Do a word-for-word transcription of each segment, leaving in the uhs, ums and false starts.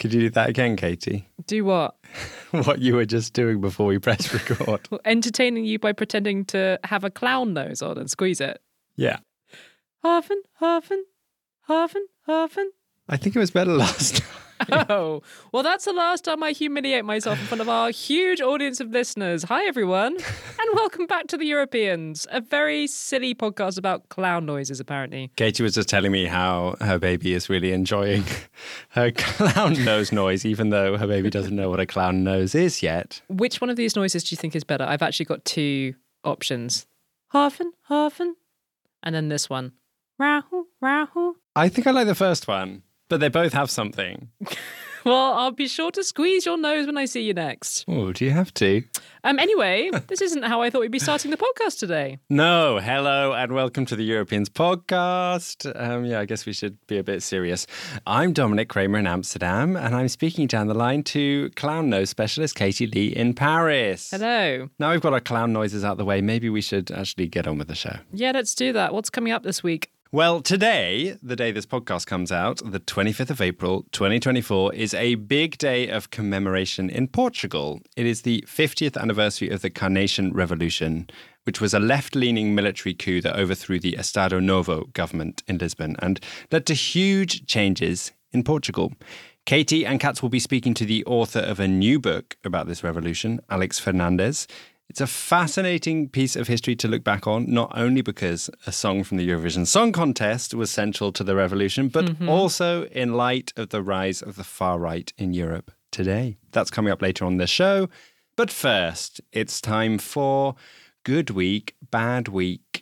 Could you do that again, Katie? Do what? What you were just doing before we pressed record. Well, entertaining you by pretending to have a clown nose on and squeeze it. Yeah. Huffin, huffin, huffin, huffin. I think it was better last time. Oh, well, that's the last time I humiliate myself in front of our huge audience of listeners. Hi, everyone, and welcome back to The Europeans, a very silly podcast about clown noises, apparently. Katie was just telling me how her baby is really enjoying her clown nose noise, even though her baby doesn't know what a clown nose is yet. Which one of these noises do you think is better? I've actually got two options. Huffin, huffin, and then this one. Rahoo, rahoo. I think I like the first one. But they both have something. Well, I'll be sure to squeeze your nose when I see you next. Oh, do you have to? Um. Anyway, this isn't how I thought we'd be starting the podcast today. No, hello and welcome to the Europeans podcast. Um, yeah, I guess we should be a bit serious. I'm Dominic Kramer in Amsterdam, and I'm speaking down the line to clown nose specialist Katie Lee in Paris. Hello. Now we've got our clown noises out the way, maybe we should actually get on with the show. Yeah, let's do that. What's coming up this week? Well, today, the day this podcast comes out, the twenty-fifth of April, twenty twenty-four, is a big day of commemoration in Portugal. It is the fiftieth anniversary of the Carnation Revolution, which was a left-leaning military coup that overthrew the Estado Novo government in Lisbon and led to huge changes in Portugal. Katie and Katz will be speaking to the author of a new book about this revolution, Alex Fernandez. It's a fascinating piece of history to look back on, not only because a song from the Eurovision Song Contest was central to the revolution, but mm-hmm. also in light of the rise of the far right in Europe today. That's coming up later on the show. But first, it's time for Good Week, Bad Week.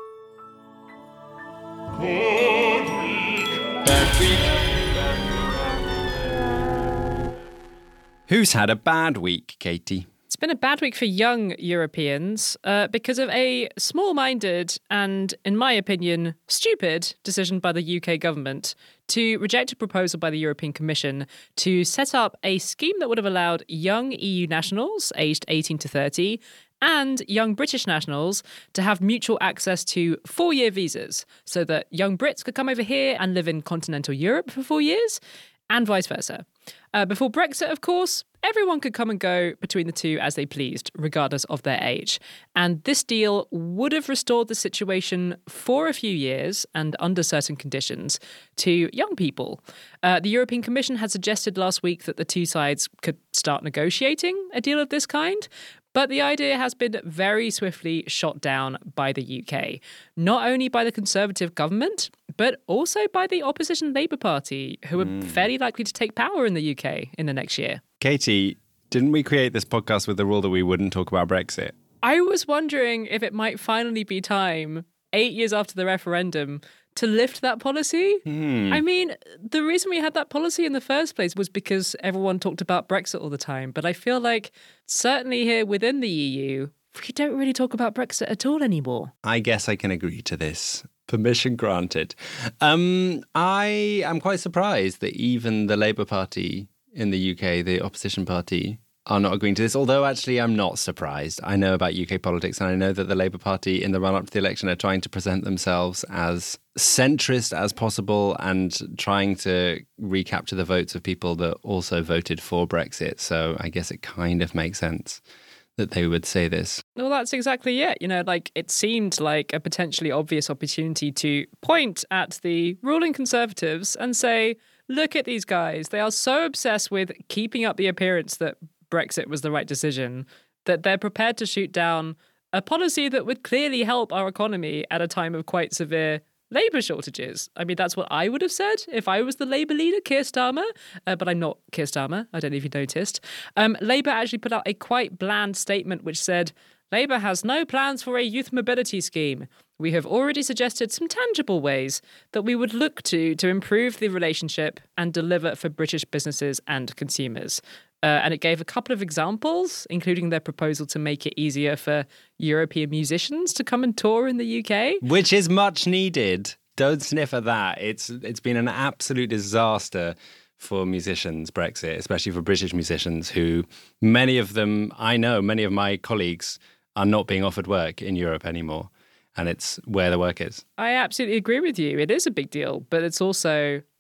Good Week, Bad Week. Who's had a bad week, Katie? It's been a bad week for young Europeans uh, because of a small-minded and, in my opinion, stupid decision by the U K government to reject a proposal by the European Commission to set up a scheme that would have allowed young E U nationals aged eighteen to thirty and young British nationals to have mutual access to four-year visas so that young Brits could come over here and live in continental Europe for four years and vice versa. Uh, before Brexit, of course, everyone could come and go between the two as they pleased, regardless of their age. And this deal would have restored the situation for a few years and under certain conditions to young people. Uh, the European Commission had suggested last week that the two sides could start negotiating a deal of this kind. But the idea has been very swiftly shot down by the U K, not only by the Conservative government, but also by the opposition Labour Party, who are mm. fairly likely to take power in the U K in the next year. Katie, didn't we create this podcast with the rule that we wouldn't talk about Brexit? I was wondering if it might finally be time, eight years after the referendum, to lift that policy. Hmm. I mean, the reason we had that policy in the first place was because everyone talked about Brexit all the time. But I feel like certainly here within the E U, we don't really talk about Brexit at all anymore. I guess I can agree to this. Permission granted. Um, I am quite surprised that even the Labour Party in the U K, the opposition party, are not agreeing to this, although actually I'm not surprised. I know about U K politics and I know that the Labour Party in the run-up to the election are trying to present themselves as centrist as possible and trying to recapture the votes of people that also voted for Brexit. So I guess it kind of makes sense that they would say this. Well, that's exactly it. You know, like it seemed like a potentially obvious opportunity to point at the ruling Conservatives and say, look at these guys. They are so obsessed with keeping up the appearance that Brexit was the right decision that they're prepared to shoot down a policy that would clearly help our economy at a time of quite severe labour shortages. I mean, that's what I would have said if I was the Labour leader, Keir Starmer, uh, but I'm not Keir Starmer. I don't know if you noticed. Um, Labour actually put out a quite bland statement which said, Labour has no plans for a youth mobility scheme. We have already suggested some tangible ways that we would look to to improve the relationship and deliver for British businesses and consumers. Uh, and it gave a couple of examples, including their proposal to make it easier for European musicians to come and tour in the U K. Which is much needed. Don't sniff at that. It's It's been an absolute disaster for musicians, Brexit, especially for British musicians who, many of them, I know, many of my colleagues are not being offered work in Europe anymore. And it's where the work is. I absolutely agree with you. It is a big deal, but it's also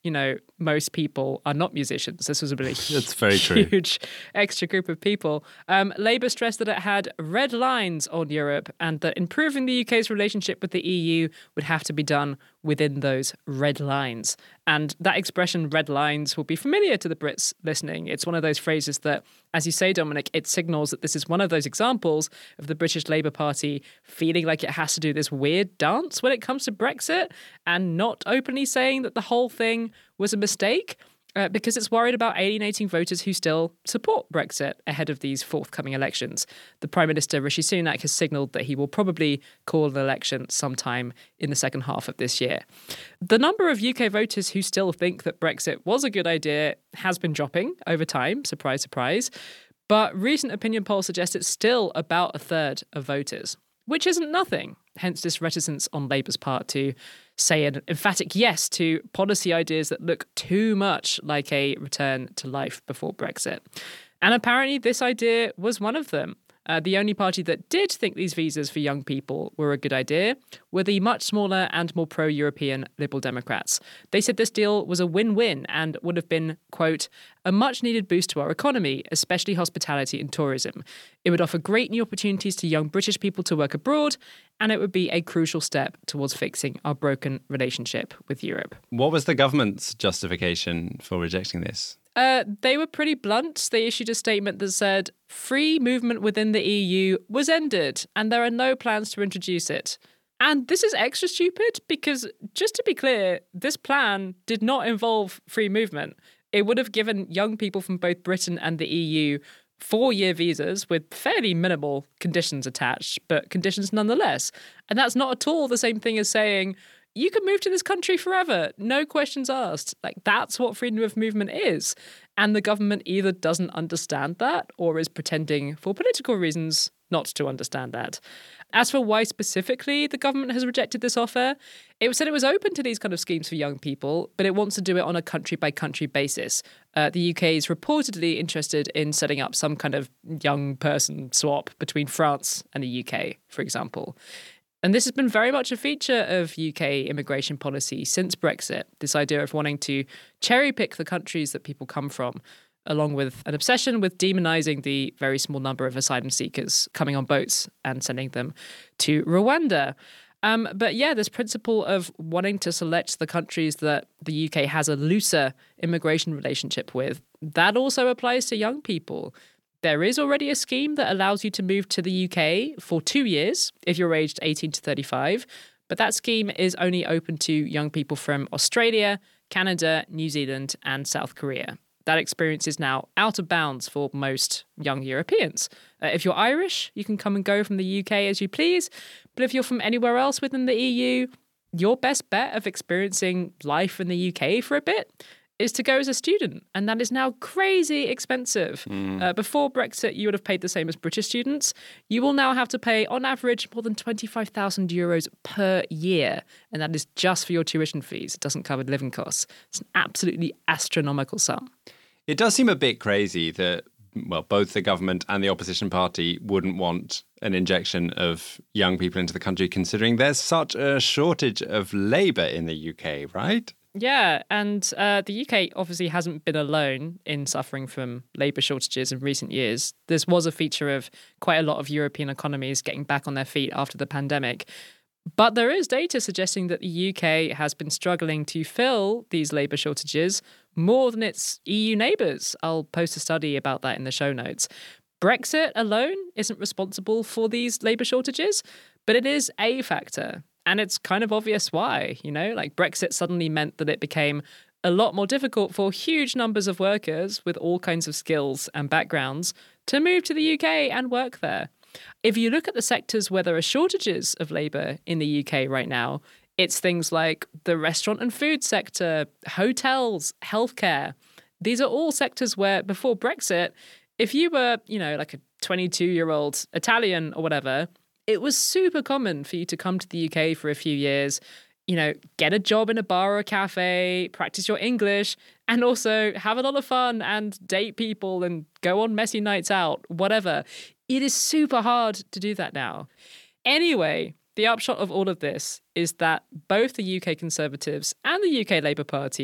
you know, most people are not musicians. This was a really That's very true. huge extra group of people. Um, Labour stressed that it had red lines on Europe and that improving the U K's relationship with the E U would have to be done within those red lines. And that expression, red lines, will be familiar to the Brits listening. It's one of those phrases that, as you say, Dominic, it signals that this is one of those examples of the British Labour Party feeling like it has to do this weird dance when it comes to Brexit and not openly saying that the whole thing was a mistake. Uh, because it's worried about alienating voters who still support Brexit ahead of these forthcoming elections. The Prime Minister, Rishi Sunak, has signalled that he will probably call an election sometime in the second half of this year. The number of U K voters who still think that Brexit was a good idea has been dropping over time, surprise, surprise. But recent opinion polls suggest it's still about a third of voters, which isn't nothing. Hence this reticence on Labour's part to say an emphatic yes to policy ideas that look too much like a return to life before Brexit. And apparently this idea was one of them. Uh, the only party that did think these visas for young people were a good idea were the much smaller and more pro-European Liberal Democrats. They said this deal was a win-win and would have been, quote, a much-needed boost to our economy, especially hospitality and tourism. It would offer great new opportunities to young British people to work abroad, and it would be a crucial step towards fixing our broken relationship with Europe. What was the government's justification for rejecting this? Uh, they were pretty blunt. They issued a statement that said free movement within the E U was ended and there are no plans to introduce it. And this is extra stupid because, just to be clear, this plan did not involve free movement. It would have given young people from both Britain and the E U four-year visas with fairly minimal conditions attached, but conditions nonetheless. And that's not at all the same thing as saying, you can move to this country forever, no questions asked. Like, that's what freedom of movement is. And the government either doesn't understand that or is pretending for political reasons not to understand that. As for why specifically the government has rejected this offer, it said it was open to these kind of schemes for young people, but it wants to do it on a country-by-country basis. Uh, the U K is reportedly interested in setting up some kind of young person swap between France and the U K, for example. And this has been very much a feature of U K immigration policy since Brexit, this idea of wanting to cherry-pick the countries that people come from, along with an obsession with demonising the very small number of asylum seekers coming on boats and sending them to Rwanda. Um, but yeah, this principle of wanting to select the countries that the U K has a looser immigration relationship with, that also applies to young people. There is already a scheme that allows you to move to the U K for two years if you're aged eighteen to thirty-five, but that scheme is only open to young people from Australia, Canada, New Zealand, and South Korea. That experience is now out of bounds for most young Europeans. Uh, if you're Irish, you can come and go from the U K as you please, but if you're from anywhere else within the E U, your best bet of experiencing life in the U K for a bit is to go as a student, and that is now crazy expensive. Mm. Uh, before Brexit, you would have paid the same as British students. You will now have to pay, on average, more than twenty-five thousand euros per year, and that is just for your tuition fees. It doesn't cover living costs. It's an absolutely astronomical sum. It does seem a bit crazy that, well, both the government and the opposition party wouldn't want an injection of young people into the country, considering there's such a shortage of labour in the U K, right? Yeah, and uh, the U K obviously hasn't been alone in suffering from labour shortages in recent years. This was a feature of quite a lot of European economies getting back on their feet after the pandemic. But there is data suggesting that the U K has been struggling to fill these labour shortages more than its E U neighbours. I'll post a study about that in the show notes. Brexit alone isn't responsible for these labour shortages, but it is a factor. And it's kind of obvious why, you know, like Brexit suddenly meant that it became a lot more difficult for huge numbers of workers with all kinds of skills and backgrounds to move to the U K and work there. If you look at the sectors where there are shortages of labour in the U K right now, it's things like the restaurant and food sector, hotels, healthcare. These are all sectors where before Brexit, if you were, you know, like a twenty-two-year-old Italian or whatever, it was super common for you to come to the U K for a few years, you know, get a job in a bar or a cafe, practice your English, and also have a lot of fun and date people and go on messy nights out, whatever. It is super hard to do that now. Anyway, the upshot of all of this is that both the U K Conservatives and the U K Labour Party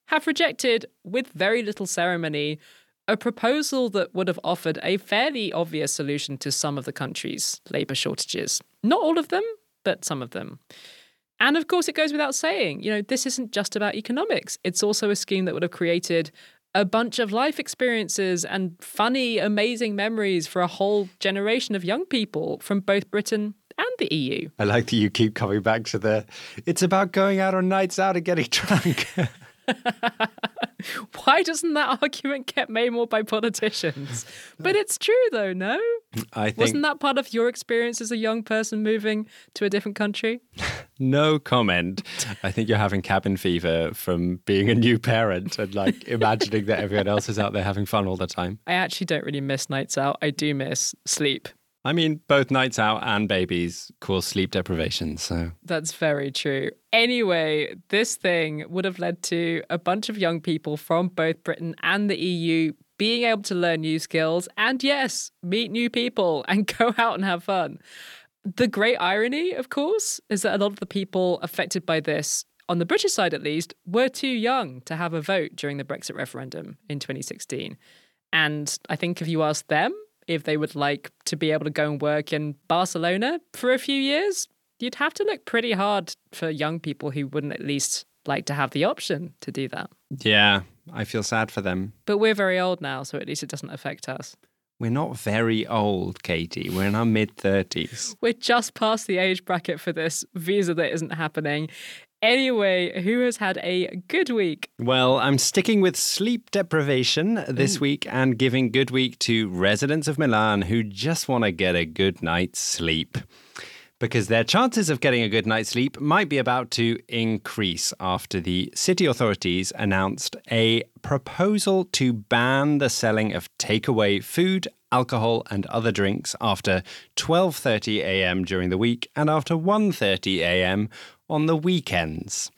have rejected, with very little ceremony, a proposal that would have offered a fairly obvious solution to some of the country's labour shortages. Not all of them, but some of them. And of course, it goes without saying, you know, this isn't just about economics. It's also a scheme that would have created a bunch of life experiences and funny, amazing memories for a whole generation of young people from both Britain and the E U. I like that you keep coming back to the, it's about going out on nights out and getting drunk. Why doesn't that argument get made more by politicians? But it's true, though, no? I think... Wasn't that part of your experience as a young person moving to a different country? No comment. I think you're having cabin fever from being a new parent and like imagining that everyone else is out there having fun all the time. I actually don't really miss nights out. I do miss sleep. I mean, both nights out and babies cause sleep deprivation, so... That's very true. Anyway, this thing would have led to a bunch of young people from both Britain and the E U being able to learn new skills and, yes, meet new people and go out and have fun. The great irony, of course, is that a lot of the people affected by this, on the British side at least, were too young to have a vote during the Brexit referendum in twenty sixteen. And I think if you ask them if they would like to be able to go and work in Barcelona for a few years, you'd have to look pretty hard for young people who wouldn't at least like to have the option to do that. Yeah, I feel sad for them. But we're very old now, so at least it doesn't affect us. We're not very old, Katie. We're in our mid-thirties. We're just past the age bracket for this visa that isn't happening. Anyway, who has had a good week? Well, I'm sticking with sleep deprivation this Ooh. week and giving good week to residents of Milan who just want to get a good night's sleep. Because their chances of getting a good night's sleep might be about to increase after the city authorities announced a proposal to ban the selling of takeaway food, alcohol and other drinks after twelve thirty a.m. during the week and after one thirty a.m. on the weekends.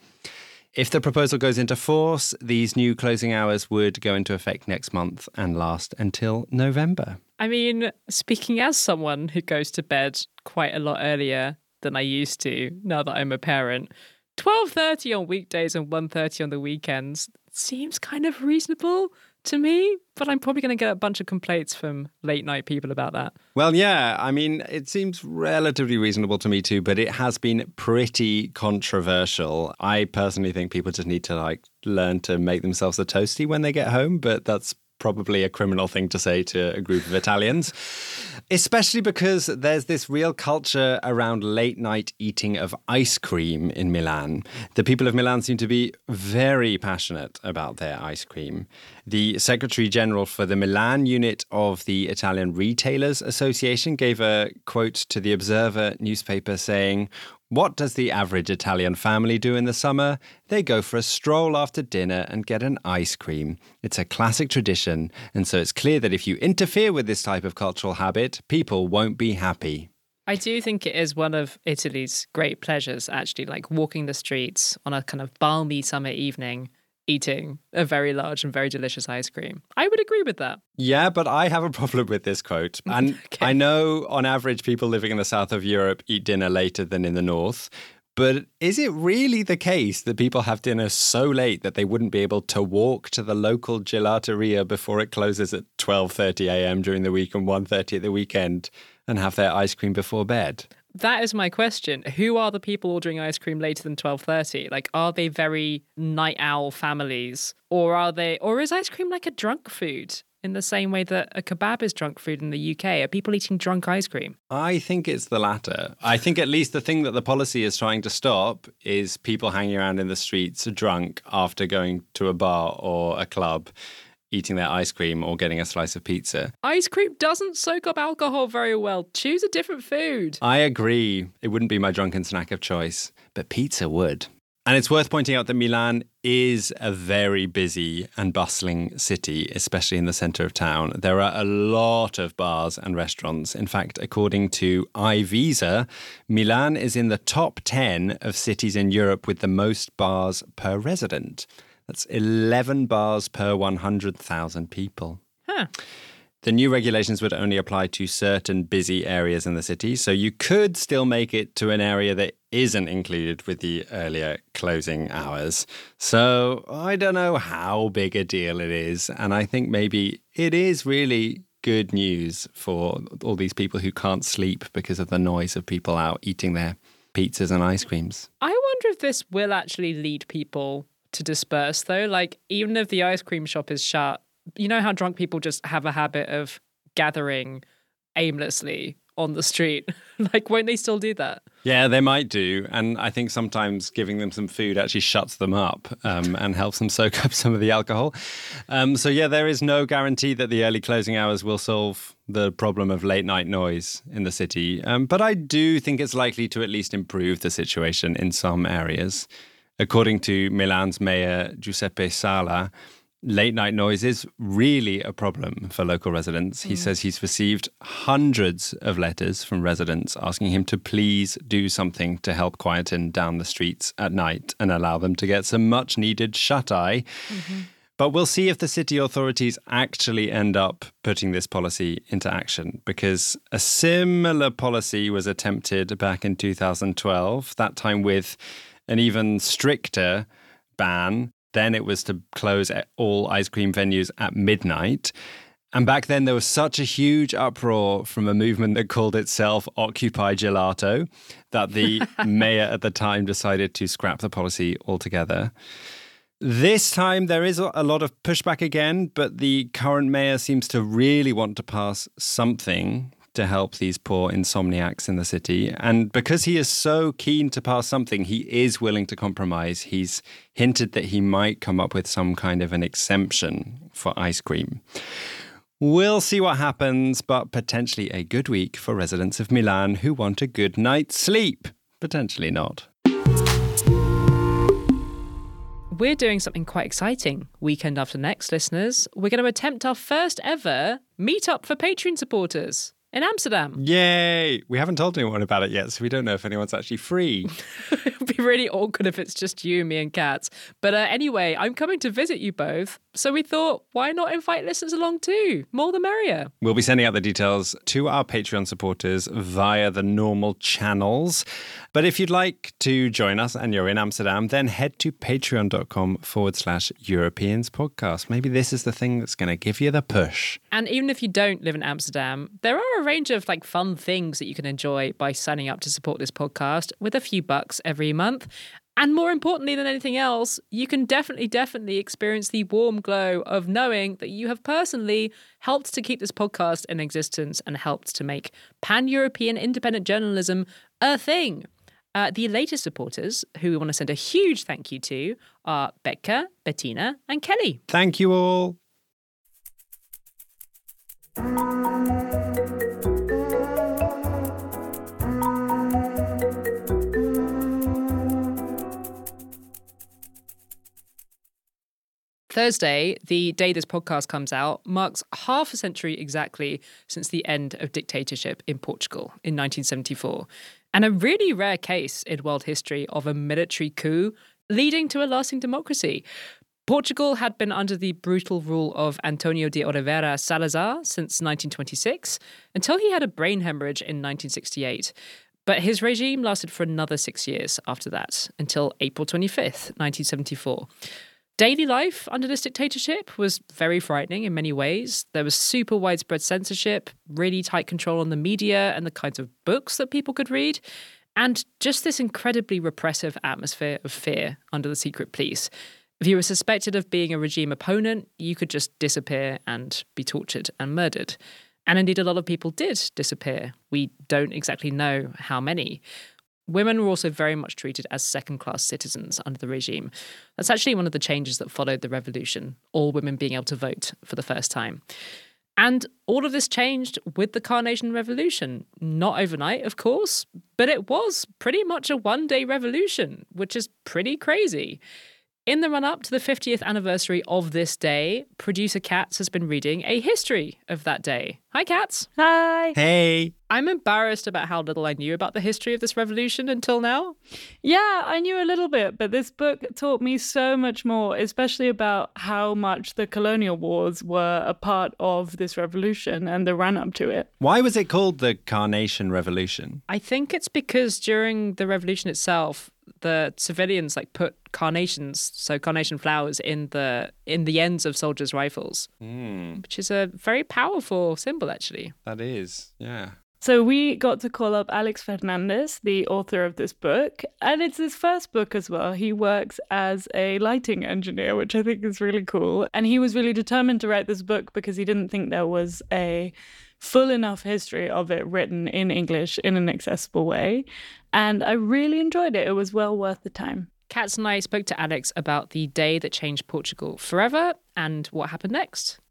If the proposal goes into force, these new closing hours would go into effect next month and last until November. I mean, speaking as someone who goes to bed quite a lot earlier than I used to now that I'm a parent, twelve thirty on weekdays and one thirty on the weekends seems kind of reasonable to me, but I'm probably going to get a bunch of complaints from late night people about that. Well, yeah, I mean, it seems relatively reasonable to me too, but it has been pretty controversial. I personally think people just need to like learn to make themselves a toasty when they get home, but that's probably a criminal thing to say to a group of Italians, especially because there's this real culture around late night eating of ice cream in Milan. The people of Milan seem to be very passionate about their ice cream. The Secretary General for the Milan unit of the Italian Retailers Association gave a quote to the Observer newspaper saying, "What does the average Italian family do in the summer? They go for a stroll after dinner and get an ice cream. It's a classic tradition, and so it's clear that if you interfere with this type of cultural habit, people won't be happy." I do think it is one of Italy's great pleasures, actually, like walking the streets on a kind of balmy summer evening, eating a very large and very delicious ice cream. I would agree with that. Yeah, but I have a problem with this quote. And okay. I know on average people living in the south of Europe eat dinner later than in the north. But is it really the case that people have dinner so late that they wouldn't be able to walk to the local gelateria before it closes at twelve thirty a.m. during the week and one thirty at the weekend and have their ice cream before bed? That is my question. Who are the people ordering ice cream later than twelve thirty? Like, are they very night owl families? Or are they, or is ice cream like a drunk food in the same way that a kebab is drunk food in the U K? Are people eating drunk ice cream? I think it's the latter. I think at least the thing that the policy is trying to stop is people hanging around in the streets drunk after going to a bar or a club, eating their ice cream or getting a slice of pizza. Ice cream doesn't soak up alcohol very well. Choose a different food. I agree. It wouldn't be my drunken snack of choice, but pizza would. And it's worth pointing out that Milan is a very busy and bustling city, especially in the centre of town. There are a lot of bars and restaurants. In fact, according to iVisa, Milan is in the top ten of cities in Europe with the most bars per resident. That's eleven bars per one hundred thousand people. Huh. The new regulations would only apply to certain busy areas in the city, so you could still make it to an area that isn't included with the earlier closing hours. So I don't know how big a deal it is, and I think maybe it is really good news for all these people who can't sleep because of the noise of people out eating their pizzas and ice creams. I wonder if this will actually lead people to disperse, though. Like, even if the ice cream shop is shut, you know how drunk people just have a habit of gathering aimlessly on the street? Like, won't they still do that? Yeah, they might do. And I think sometimes giving them some food actually shuts them up um, and helps them soak up some of the alcohol. Um, so, yeah, there is no guarantee that the early closing hours will solve the problem of late night noise in the city. Um, but I do think it's likely to at least improve the situation in some areas. According to Milan's mayor, Giuseppe Sala, late night noise is really a problem for local residents. He mm. says he's received hundreds of letters from residents asking him to please do something to help quieten down the streets at night and allow them to get some much needed shut-eye. Mm-hmm. But we'll see if the city authorities actually end up putting this policy into action, because a similar policy was attempted back in two thousand twelve, that time with an even stricter ban. Then it was to close all ice cream venues at midnight. And back then there was such a huge uproar from a movement that called itself Occupy Gelato that the mayor at the time decided to scrap the policy altogether. This time there is a lot of pushback again, but the current mayor seems to really want to pass something to help these poor insomniacs in the city. And because he is so keen to pass something, he is willing to compromise. He's hinted that he might come up with some kind of an exemption for ice cream. We'll see what happens, but potentially a good week for residents of Milan who want a good night's sleep. Potentially not. We're doing something quite exciting weekend after next, listeners. We're going to attempt our first ever meetup for Patreon supporters in Amsterdam. Yay! We haven't told anyone about it yet, so we don't know if anyone's actually free. It would be really awkward if it's just you, me and Kat. But uh, anyway, I'm coming to visit you both, so we thought, why not invite listeners along too? More the merrier. We'll be sending out the details to our Patreon supporters via the normal channels. But if you'd like to join us and you're in Amsterdam, then head to patreon.com forward slash Europeans podcast. Maybe this is the thing that's going to give you the push. And even if you don't live in Amsterdam, there are a range of like fun things that you can enjoy by signing up to support this podcast with a few bucks every month. And more importantly than anything else, you can definitely, definitely experience the warm glow of knowing that you have personally helped to keep this podcast in existence and helped to make pan-European independent journalism a thing. Uh, the latest supporters, who we want to send a huge thank you to, are Becca, Bettina, and Kelly. Thank you all. Thursday, the day this podcast comes out, marks half a century exactly since the end of dictatorship in Portugal in nineteen seventy-four, and a really rare case in world history of a military coup leading to a lasting democracy. Portugal had been under the brutal rule of Antonio de Oliveira Salazar since nineteen twenty-six, until he had a brain hemorrhage in nineteen sixty-eight. But his regime lasted for another six years after that, until April twenty-fifth, nineteen seventy-four. Daily life under this dictatorship was very frightening in many ways. There was super widespread censorship, really tight control on the media and the kinds of books that people could read, and just this incredibly repressive atmosphere of fear under the secret police. If you were suspected of being a regime opponent, you could just disappear and be tortured and murdered. And indeed, a lot of people did disappear. We don't exactly know how many. Women were also very much treated as second-class citizens under the regime. That's actually one of the changes that followed the revolution, all women being able to vote for the first time. And all of this changed with the Carnation Revolution. Not overnight, of course, but it was pretty much a one-day revolution, which is pretty crazy. In the run-up to the fiftieth anniversary of this day, producer Katz has been reading a history of that day. Hi, Katz. Hi. Hey. I'm embarrassed about how little I knew about the history of this revolution until now. Yeah, I knew a little bit, but this book taught me so much more, especially about how much the colonial wars were a part of this revolution and the run-up to it. Why was it called the Carnation Revolution? I think it's because during the revolution itself, the civilians like put carnations, so carnation flowers, in the in the ends of soldiers' rifles, Mm, which is a very powerful symbol, actually. that is, yeah. So we got to call up Alex Fernandez, the author of this book, and it's his first book as well. He works as a lighting engineer, which I think is really cool. And he was really determined to write this book because he didn't think there was a full enough history of it written in English in an accessible way. And I really enjoyed it. It was well worth the time. Katz and I spoke to Alex about the day that changed Portugal forever and what happened next.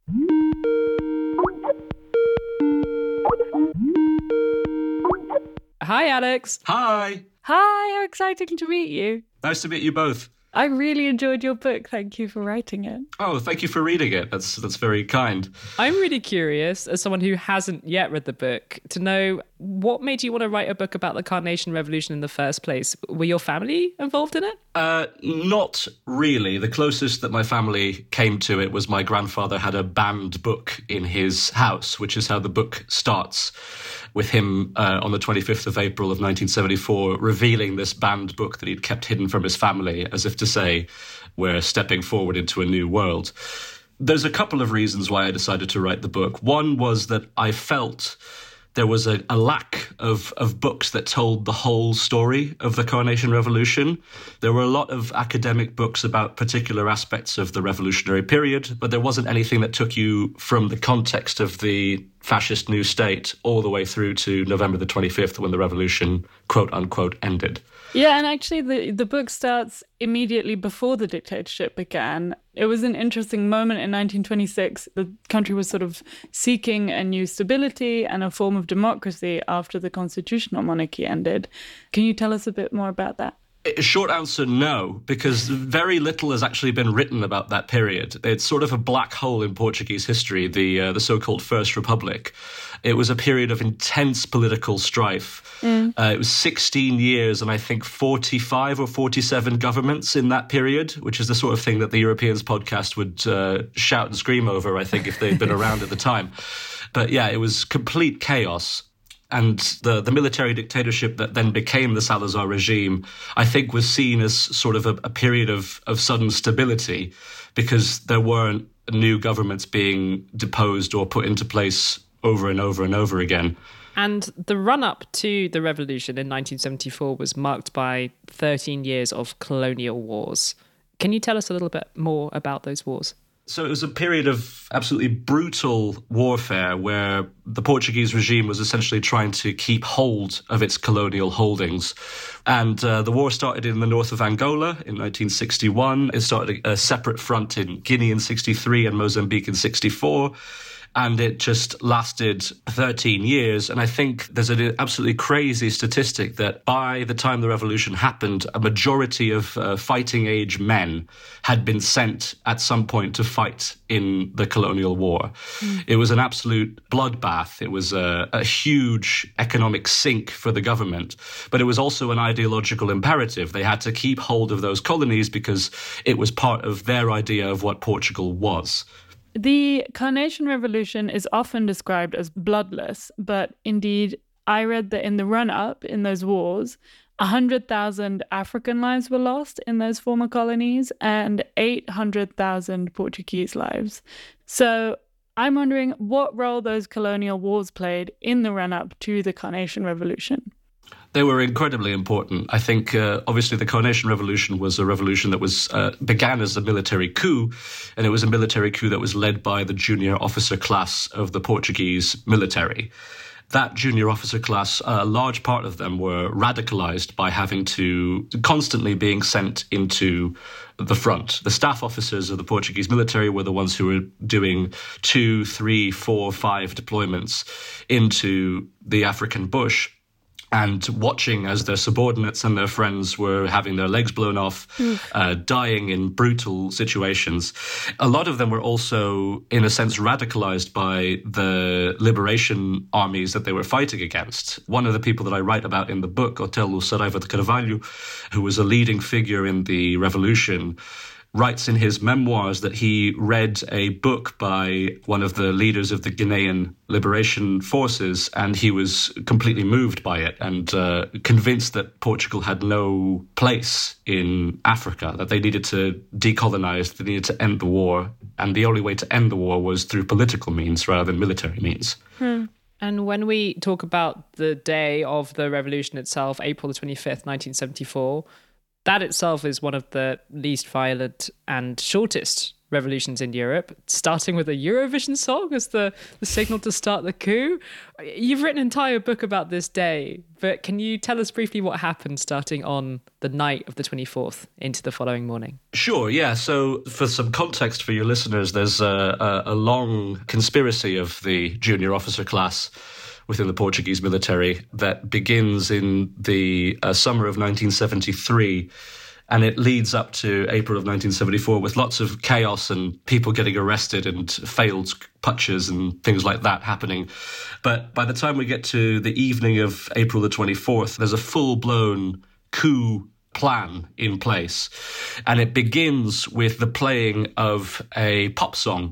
Hi, Alex. Hi. Hi, how exciting to meet you. Nice to meet you both. I really enjoyed your book. Thank you for writing it. Oh, thank you for reading it. That's that's very kind. I'm really curious, as someone who hasn't yet read the book, to know what made you want to write a book about the Carnation Revolution in the first place. Were your family involved in it? Uh, not really. The closest that my family came to it was my grandfather had a banned book in his house, which is how the book starts, with him uh, on the twenty-fifth of April of nineteen seventy-four revealing this banned book that he'd kept hidden from his family, as if to say, we're stepping forward into a new world. There's a couple of reasons why I decided to write the book. One was that I felt there was a, a lack of, of books that told the whole story of the Carnation Revolution. There were a lot of academic books about particular aspects of the revolutionary period, but there wasn't anything that took you from the context of the fascist new state all the way through to November the twenty-fifth, when the revolution, quote unquote, ended. Yeah, and actually the, the book starts immediately before the dictatorship began. It was an interesting moment in nineteen twenty-six. The country was sort of seeking a new stability and a form of democracy after the constitutional monarchy ended. Can you tell us a bit more about that? A short answer, no, because very little has actually been written about that period. It's sort of a black hole in Portuguese history, the uh, the so-called First Republic. It was a period of intense political strife. Mm. Uh, it was sixteen years and I think forty-five or forty-seven governments in that period, which is the sort of thing that the Europeans podcast would uh, shout and scream over, I think, if they'd been around at the time. But yeah, it was complete chaos. And the, the military dictatorship that then became the Salazar regime, I think, was seen as sort of a, a period of, of sudden stability, because there weren't new governments being deposed or put into place over and over and over again. And the run-up to the revolution in nineteen seventy-four was marked by thirteen years of colonial wars. Can you tell us a little bit more about those wars? So it was a period of absolutely brutal warfare where the Portuguese regime was essentially trying to keep hold of its colonial holdings. And uh, the war started in the north of Angola in nineteen sixty-one. It started a, a separate front in Guinea in sixty-three and Mozambique in sixty-four. And it just lasted thirteen years. And I think there's an absolutely crazy statistic that by the time the revolution happened, a majority of uh, fighting age men had been sent at some point to fight in the colonial war. Mm. It was an absolute bloodbath. It was a, a huge economic sink for the government. But it was also an ideological imperative. They had to keep hold of those colonies because it was part of their idea of what Portugal was. The Carnation Revolution is often described as bloodless, but indeed, I read that in the run-up, in those wars, one hundred thousand African lives were lost in those former colonies and eight hundred thousand Portuguese lives. So I'm wondering what role those colonial wars played in the run-up to the Carnation Revolution. They were incredibly important. I think, uh, obviously, the Carnation Revolution was a revolution that was uh, began as a military coup, and it was a military coup that was led by the junior officer class of the Portuguese military. That junior officer class, a large part of them were radicalized by having to constantly being sent into the front. The staff officers of the Portuguese military were the ones who were doing two, three, four, five deployments into the African bush. and watching as their subordinates and their friends were having their legs blown off, mm. uh, dying in brutal situations. A lot of them were also, in a sense, radicalized by the liberation armies that they were fighting against. One of the people that I write about in the book, Otelo Saraiva de Carvalho, who was a leading figure in the revolution, writes in his memoirs that he read a book by one of the leaders of the Guinean liberation forces, and he was completely moved by it and uh, convinced that Portugal had no place in Africa, that they needed to decolonize, they needed to end the war, and the only way to end the war was through political means rather than military means. Hmm. And when we talk about the day of the revolution itself, April the twenty-fifth, nineteen seventy-four, that itself is one of the least violent and shortest revolutions in Europe, starting with a Eurovision song as the, the signal to start the coup. You've written an entire book about this day, but can you tell us briefly what happened starting on the night of the twenty-fourth into the following morning? Sure, yeah. So for some context for your listeners, there's a, a, a long conspiracy of the junior officer class within the Portuguese military that begins in the uh, summer of nineteen seventy-three, and it leads up to April of nineteen seventy-four with lots of chaos and people getting arrested and failed putches and things like that happening. But by the time we get to the evening of April the twenty-fourth, there's a full-blown coup plan in place, and it begins with the playing of a pop song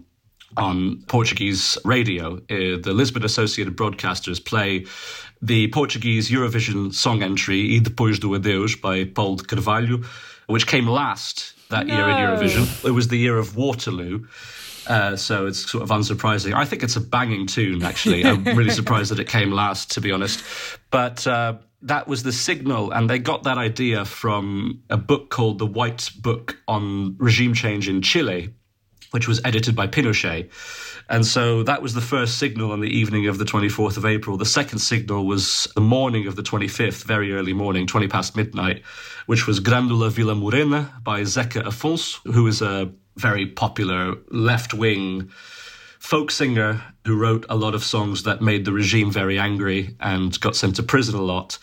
on Portuguese radio. Uh, the Lisbon Associated Broadcasters play the Portuguese Eurovision song entry, E Depois do Adeus, by Paulo de Carvalho, which came last that no. year in Eurovision. It was the year of Waterloo. Uh, so it's sort of unsurprising. I think it's a banging tune, actually. I'm really surprised that it came last, to be honest. But uh, that was the signal, and they got that idea from a book called The White Book on Regime Change in Chile, which was edited by Pinochet. And so that was the first signal on the evening of the twenty-fourth of April. The second signal was the morning of the twenty-fifth, very early morning, twenty past midnight, which was Grândola Vila Morena by Zeca Afonso, who is a very popular left-wing folk singer who wrote a lot of songs that made the regime very angry and got sent to prison a lot.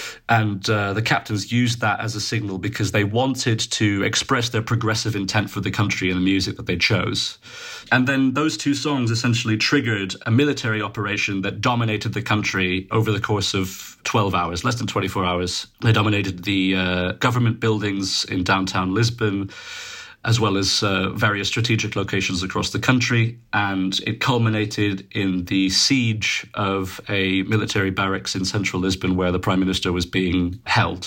And uh, the captains used that as a signal because they wanted to express their progressive intent for the country in the music that they chose. And then those two songs essentially triggered a military operation that dominated the country over the course of twelve hours, less than twenty-four hours. They dominated the uh, government buildings in downtown Lisbon, as well as uh, various strategic locations across the country. And it culminated in the siege of a military barracks in central Lisbon where the Prime Minister was being held,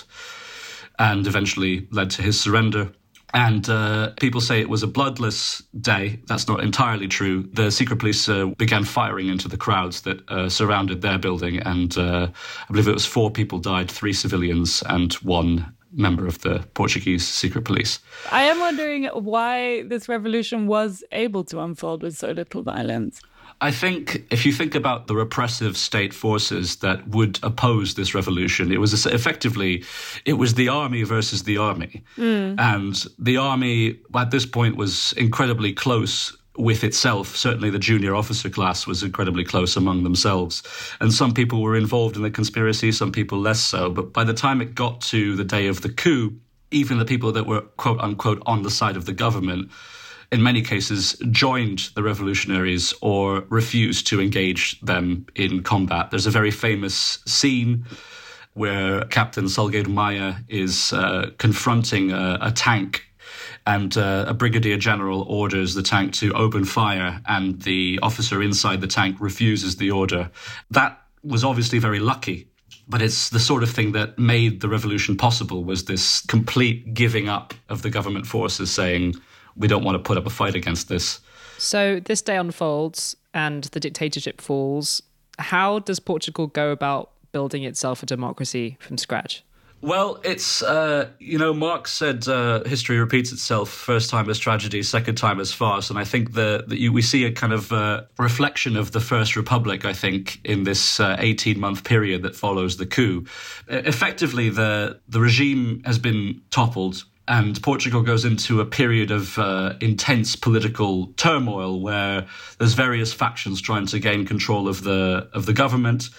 and eventually led to his surrender. And uh, people say it was a bloodless day. That's not entirely true. The secret police uh, began firing into the crowds that uh, surrounded their building. And uh, I believe it was four people died, three civilians and one member of the Portuguese secret police. I am wondering why this revolution was able to unfold with so little violence. I think if you think about the repressive state forces that would oppose this revolution, it was effectively, it was the army versus the army. Mm. And the army at this point was incredibly close with itself. Certainly the junior officer class was incredibly close among themselves. And some people were involved in the conspiracy, some people less so. But by the time it got to the day of the coup, even the people that were, quote unquote, on the side of the government, in many cases joined the revolutionaries or refused to engage them in combat. There's a very famous scene where Captain Salgueiro Maia is uh, confronting a, a tank, and uh, a brigadier general orders the tank to open fire, and the officer inside the tank refuses the order. That was obviously very lucky, but it's the sort of thing that made the revolution possible, was this complete giving up of the government forces, saying, we don't want to put up a fight against this. So this day unfolds and the dictatorship falls. How does Portugal go about building itself a democracy from scratch? Well, it's, uh, you know, Marx said uh, history repeats itself, first time as tragedy, second time as farce. And I think that you, we see a kind of uh, reflection of the First Republic, I think, in this uh, eighteen-month period that follows the coup. Effectively, the, the regime has been toppled, and Portugal goes into a period of uh, intense political turmoil where there's various factions trying to gain control of the of the government.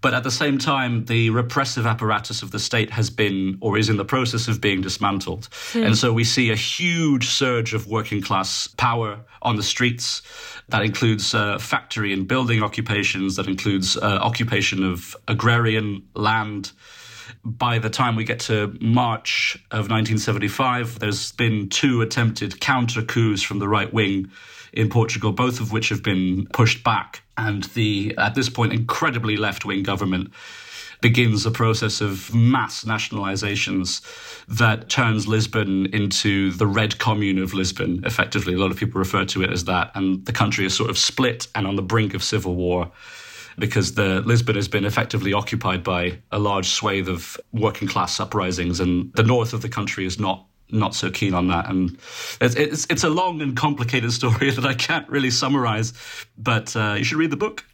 But at the same time, the repressive apparatus of the state has been, or is in the process of being, dismantled. Mm. And so we see a huge surge of working class power on the streets. That includes uh, factory and building occupations. That includes uh, occupation of agrarian land. By the time we get to March of nineteen seventy-five, there's been two attempted counter-coups from the right wing in Portugal, both of which have been pushed back. And the, at this point, incredibly left-wing government begins a process of mass nationalizations that turns Lisbon into the Red Commune of Lisbon, effectively. A lot of people refer to it as that. And the country is sort of split and on the brink of civil war, because the Lisbon has been effectively occupied by a large swathe of working class uprisings, and the north of the country is not not so keen on that. And it's it's, it's a long and complicated story that I can't really summarize, but uh, you should read the book.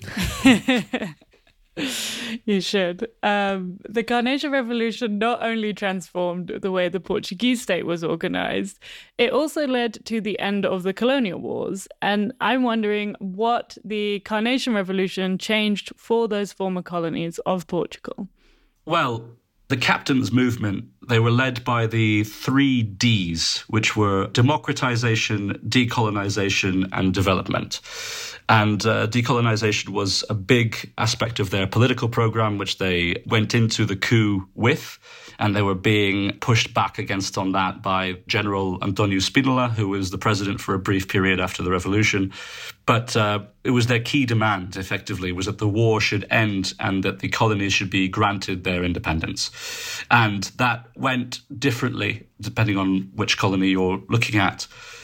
You should. Um, the Carnation Revolution not only transformed the way the Portuguese state was organized, it also led to the end of the colonial wars. And I'm wondering what the Carnation Revolution changed for those former colonies of Portugal. Well, the captains' movement, they were led by the three Ds, which were democratization, decolonization, and development. And uh, decolonization was a big aspect of their political program, which they went into the coup with. And they were being pushed back against on that by General António Spínola, who was the president for a brief period after the revolution. But uh, it was their key demand, effectively, was that the war should end and that the colonies should be granted their independence. And that went differently depending on which colony you're looking at.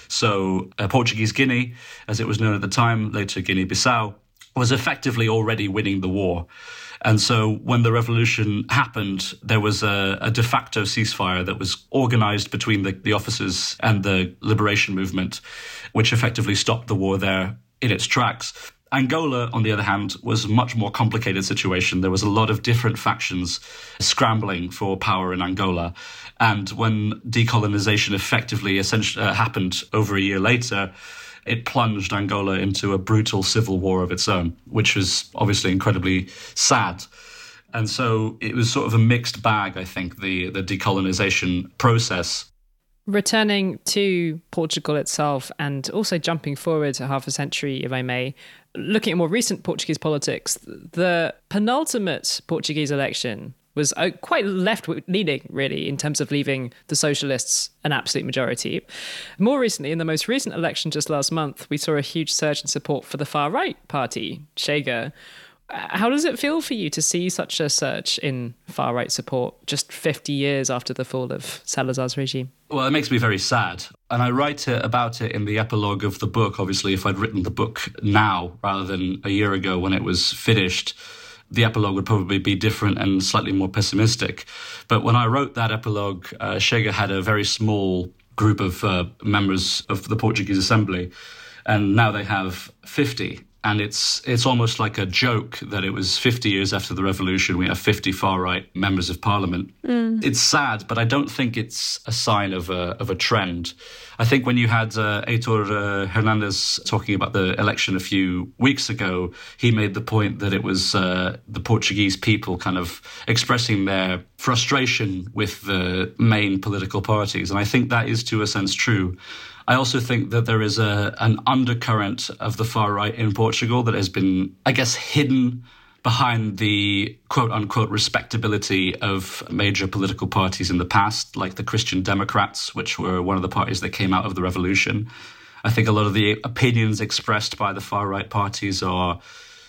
So uh, Portuguese Guinea, as it was known at the time, later Guinea-Bissau, was effectively already winning the war. And so when the revolution happened, there was a, a de facto ceasefire that was organized between the, the officers and the liberation movement, which effectively stopped the war there in its tracks. Angola, on the other hand, was a much more complicated situation. There was a lot of different factions scrambling for power in Angola. And when decolonization effectively essentially uh, happened over a year later, it plunged Angola into a brutal civil war of its own, which was obviously incredibly sad. And so it was sort of a mixed bag, I think, the, the decolonization process. Returning to Portugal itself and also jumping forward to half a century, if I may, looking at more recent Portuguese politics, the penultimate Portuguese election was quite left-leaning, really, in terms of leaving the socialists an absolute majority. More recently, in the most recent election just last month, we saw a huge surge in support for the far-right party, Chega. How does it feel for you to see such a surge in far-right support just fifty years after the fall of Salazar's regime? Well, it makes me very sad. And I write it, about it in the epilogue of the book. Obviously, if I'd written the book now rather than a year ago when it was finished, the epilogue would probably be different and slightly more pessimistic. But when I wrote that epilogue, uh, Chega had a very small group of uh, members of the Portuguese Assembly, and now they have fifty. And it's it's almost like a joke that it was fifty years after the revolution, we have fifty far-right members of parliament. Mm. It's sad, but I don't think it's a sign of a of a trend. I think when you had uh, Heitor uh, Hernandez talking about the election a few weeks ago, he made the point that it was uh, the Portuguese people kind of expressing their frustration with the main political parties. And I think that is, to a sense, true. I also think that there is a an undercurrent of the far right in Portugal that has been, I guess, hidden behind the quote-unquote respectability of major political parties in the past, like the Christian Democrats, which were one of the parties that came out of the revolution. I think a lot of the opinions expressed by the far-right parties are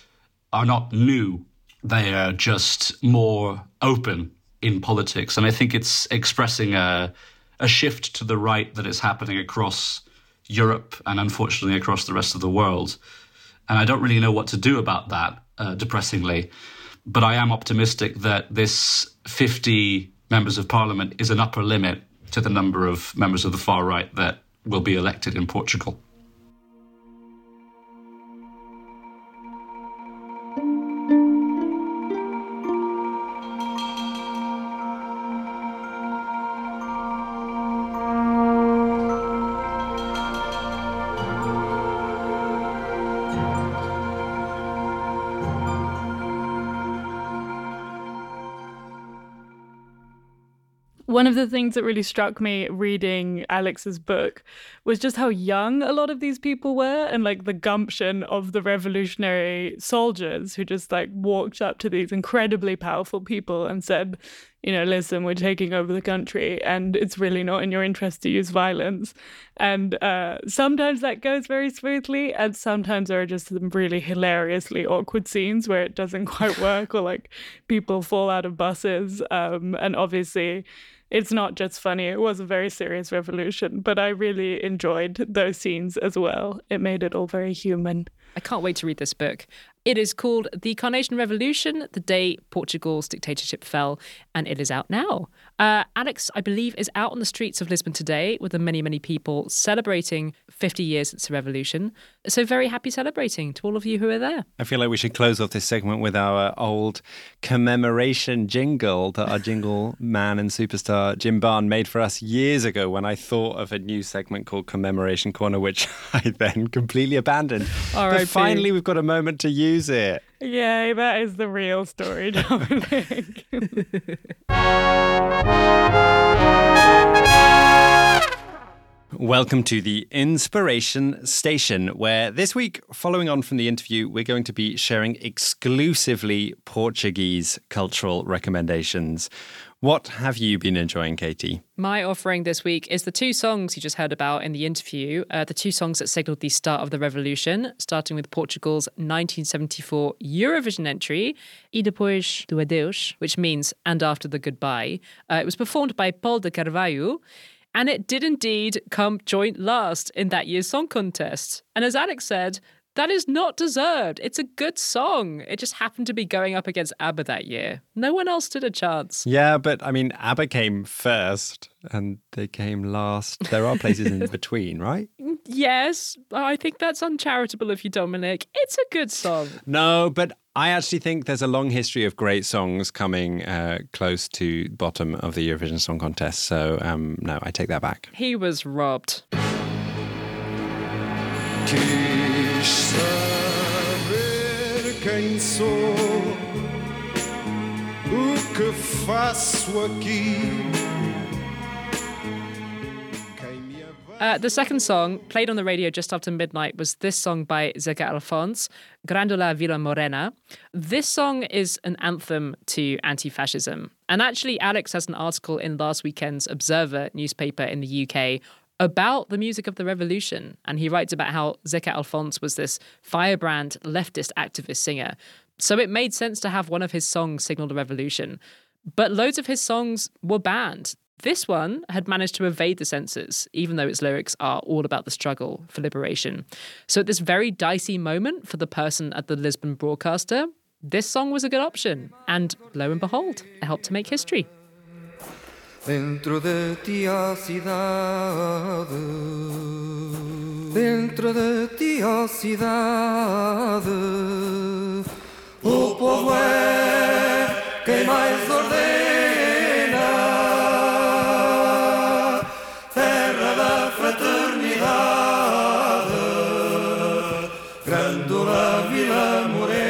are not new. They are just more open in politics. And I think it's expressing a a shift to the right that is happening across Europe and unfortunately across the rest of the world. And I don't really know what to do about that, uh, depressingly. But I am optimistic that this fifty members of parliament is an upper limit to the number of members of the far right that will be elected in Portugal. One of the things that really struck me reading Alex's book was just how young a lot of these people were, and like the gumption of the revolutionary soldiers who just like walked up to these incredibly powerful people and said, you know, listen, we're taking over the country and it's really not in your interest to use violence. And uh, sometimes that goes very smoothly, and sometimes there are just some really hilariously awkward scenes where it doesn't quite work, or like people fall out of buses. Um, and obviously, it's not just funny. It was a very serious revolution, but I really enjoyed those scenes as well. It made it all very human. I can't wait to read this book. It is called The Carnation Revolution, the Day Portugal's Dictatorship Fell, and it is out now. Uh, Alex, I believe, is out on the streets of Lisbon today with the many, many people celebrating fifty years since the revolution. So very happy celebrating to all of you who are there. I feel like we should close off this segment with our old commemoration jingle that our jingle man and superstar Jim Barn made for us years ago when I thought of a new segment called Commemoration Corner, which I then completely abandoned. R I P. But finally, we've got a moment to use it. Yay, that is the real story, Dominic. Welcome to the Inspiration Station, where this week, following on from the interview, we're going to be sharing exclusively Portuguese cultural recommendations. What have you been enjoying, Katie? My offering this week is the two songs you just heard about in the interview, uh, the two songs that signalled the start of the revolution, starting with Portugal's nineteen seventy-four Eurovision entry, E Depois do Adeus, which means And After the Goodbye. Uh, it was performed by Paul de Carvalho, and it did indeed come joint last in that year's song contest. And as Alex said, that is not deserved. It's a good song. It just happened to be going up against ABBA that year. No one else stood a chance. Yeah, but I mean, ABBA came first and they came last. There are places in between, right? Yes, I think that's uncharitable of you, Dominic. It's a good song. No, but I actually think there's a long history of great songs coming uh, close to bottom of the Eurovision Song Contest. So, um, no, I take that back. He was robbed. Quis saber quem sou, o que faço aqui. Uh, the second song, played on the radio just after midnight, was this song by Zeca Alfonso, Grândola Vila Morena. This song is an anthem to anti-fascism. And actually, Alex has an article in last weekend's Observer newspaper in the U K about the music of the revolution. And he writes about how Zeca Alfonso was this firebrand leftist activist singer. So it made sense to have one of his songs signal the revolution. But loads of his songs were banned. This one had managed to evade the censors, even though its lyrics are all about the struggle for liberation. So at this very dicey moment for the person at the Lisbon broadcaster, this song was a good option. And lo and behold, it helped to make history. Dentro de ti a cidade, dentro de ti a cidade, o povo é quem mais ordena, terra da fraternidade, Grândola Vila Morena.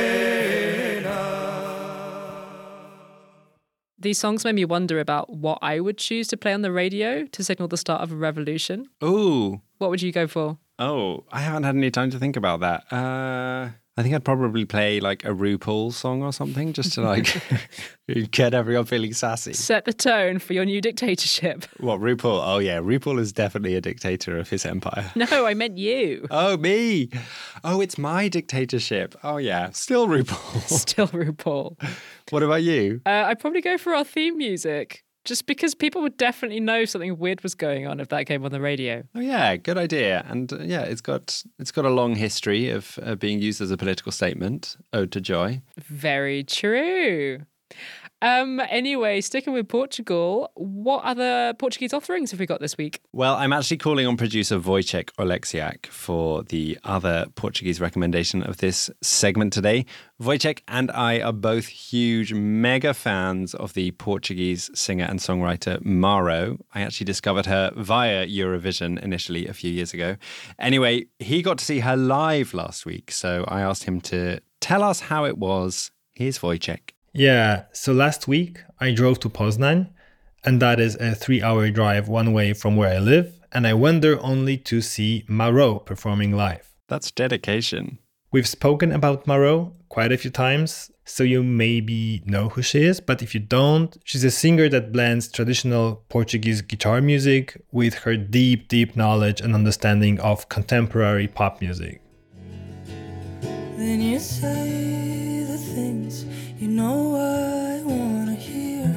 These songs made me wonder about what I would choose to play on the radio to signal the start of a revolution. Ooh. What would you go for? Oh, I haven't had any time to think about that. Uh, I think I'd probably play like a RuPaul song or something just to like get everyone feeling sassy. Set the tone for your new dictatorship. What, RuPaul? Oh yeah, RuPaul is definitely a dictator of his empire. No, I meant you. Oh, me. Oh, it's my dictatorship. Oh yeah, still RuPaul. Still RuPaul. What about you? Uh, I'd probably go for our theme music. Just because people would definitely know something weird was going on if that came on the radio. Oh yeah, good idea. And uh, yeah, it's got it's got a long history of uh, being used as a political statement. Ode to Joy. Very true. Um. Anyway, sticking with Portugal, what other Portuguese offerings have we got this week? Well, I'm actually calling on producer Wojciech Oleksiak for the other Portuguese recommendation of this segment today. Wojciech and I are both huge, mega fans of the Portuguese singer and songwriter Maro. I actually discovered her via Eurovision initially a few years ago. Anyway, he got to see her live last week, so I asked him to tell us how it was. Here's Wojciech. Yeah, so last week I drove to Poznan and that is a three-hour drive one way from where I live, and I went there only to see Marot performing live. That's dedication. We've spoken about Marot quite a few times, so you maybe know who she is, but if you don't, she's a singer that blends traditional Portuguese guitar music with her deep, deep knowledge and understanding of contemporary pop music. Then you say the things you know I wanna hear,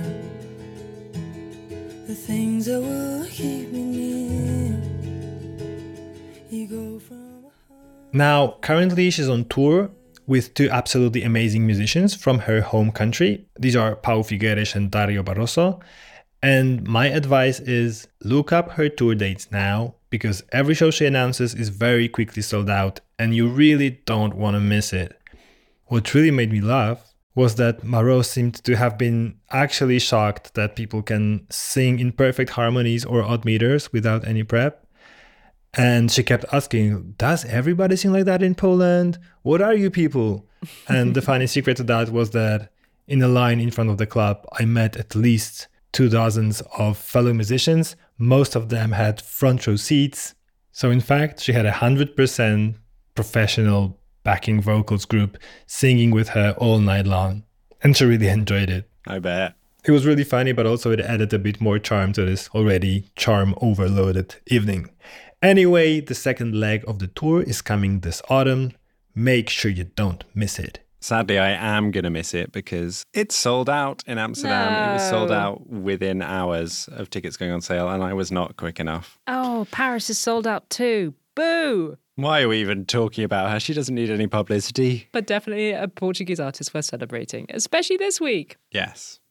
the things that will keep me near. You go from Now, currently she's on tour with two absolutely amazing musicians from her home country. These are Pau Figueres and Dario Barroso. And my advice is look up her tour dates now, because every show she announces is very quickly sold out and you really don't want to miss it. What really made me laugh was that Marot seemed to have been actually shocked that people can sing in perfect harmonies or odd meters without any prep. And she kept asking, does everybody sing like that in Poland? What are you people? And the funny secret to that was that in a line in front of the club, I met at least two dozens of fellow musicians. Most of them had front row seats. So in fact, she had a one hundred percent professional backing vocals group singing with her all night long. And she really enjoyed it. I bet. It was really funny, but also it added a bit more charm to this already charm overloaded evening. Anyway, the second leg of the tour is coming this autumn. Make sure you don't miss it. Sadly, I am going to miss it because it's sold out in Amsterdam. No. It was sold out within hours of tickets going on sale, and I was not quick enough. Oh, Paris is sold out too. Boo! Why are we even talking about her? She doesn't need any publicity. But definitely a Portuguese artist worth celebrating, especially this week. Yes.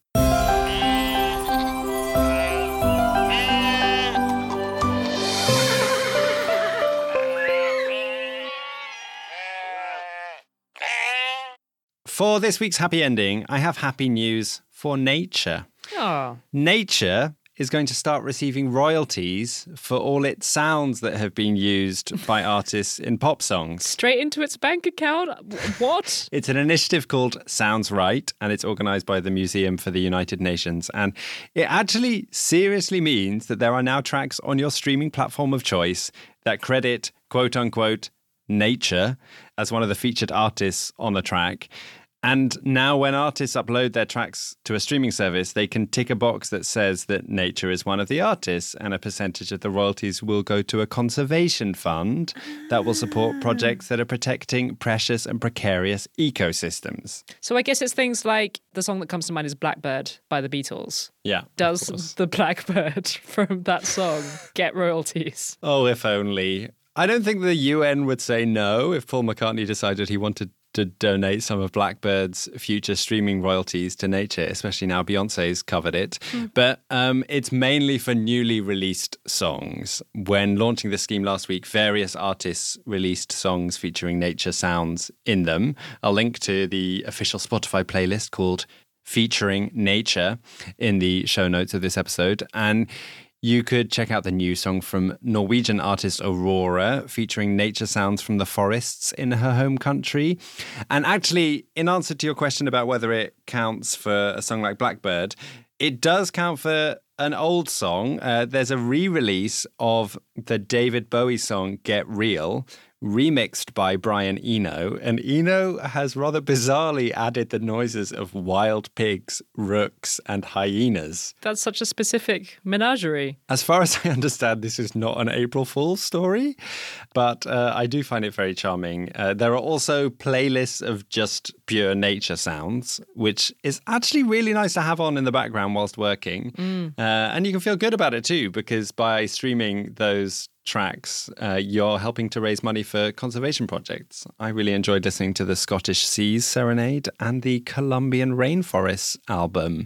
For this week's happy ending, I have happy news for nature. Oh. Nature is going to start receiving royalties for all its sounds that have been used by artists in pop songs. Straight into its bank account? What? It's an initiative called Sounds Right, and it's organised by the Museum for the United Nations. And it actually seriously means that there are now tracks on your streaming platform of choice that credit, quote unquote, nature as one of the featured artists on the track. And now when artists upload their tracks to a streaming service, they can tick a box that says that nature is one of the artists, and a percentage of the royalties will go to a conservation fund that will support projects that are protecting precious and precarious ecosystems. So I guess it's things like the song that comes to mind is Blackbird by the Beatles. Yeah. Does the Blackbird from that song get royalties? Oh, if only. I don't think the U N would say no if Paul McCartney decided he wanted to donate some of Blackbird's future streaming royalties to nature, especially now Beyonce's covered it. Mm. But um, it's mainly for newly released songs. When launching the scheme last week, various artists released songs featuring nature sounds in them. I'll link to the official Spotify playlist called Featuring Nature in the show notes of this episode. And you could check out the new song from Norwegian artist Aurora, featuring nature sounds from the forests in her home country. And actually, in answer to your question about whether it counts for a song like Blackbird, it does count for an old song. Uh, there's a re-release of the David Bowie song Get Real, remixed by Brian Eno, and Eno has rather bizarrely added the noises of wild pigs, rooks, and hyenas. That's such a specific menagerie. As far as I understand, this is not an April Fool's story, but uh, I do find it very charming. Uh, there are also playlists of just pure nature sounds, which is actually really nice to have on in the background whilst working. Mm. Uh, and you can feel good about it too, because by streaming those tracks, uh, you're helping to raise money for conservation projects. I really enjoyed listening to the Scottish Seas Serenade and the Colombian Rainforests album.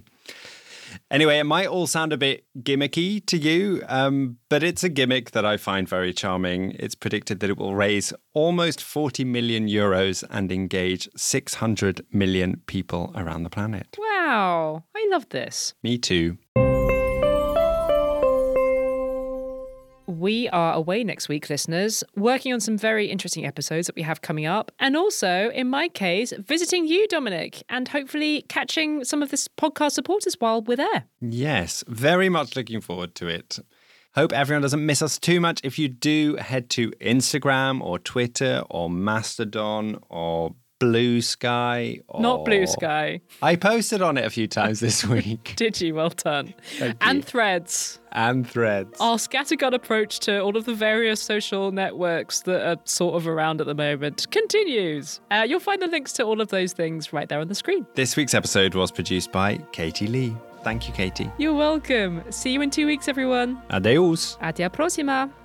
Anyway, it might all sound a bit gimmicky to you, um, but it's a gimmick that I find very charming. It's predicted that it will raise almost forty million euros and engage six hundred million people around the planet. Wow, I love this. Me too. we are away next week, listeners, working on some very interesting episodes that we have coming up. And also, in my case, visiting you, Dominic, and hopefully catching some of this podcast supporters while we're there. Yes, very much looking forward to it. Hope everyone doesn't miss us too much. If you do, head to Instagram or Twitter or Mastodon or Blue Sky. Or... Not Blue Sky. I posted on it a few times this week. Did you? Well done. Thank and you. Threads. And Threads. Our scattergun approach to all of the various social networks that are sort of around at the moment continues. Uh, you'll find the links to all of those things right there on the screen. This week's episode was produced by Katie Lee. Thank you, Katie. You're welcome. See you in two weeks, everyone. Adeus. Até a próxima.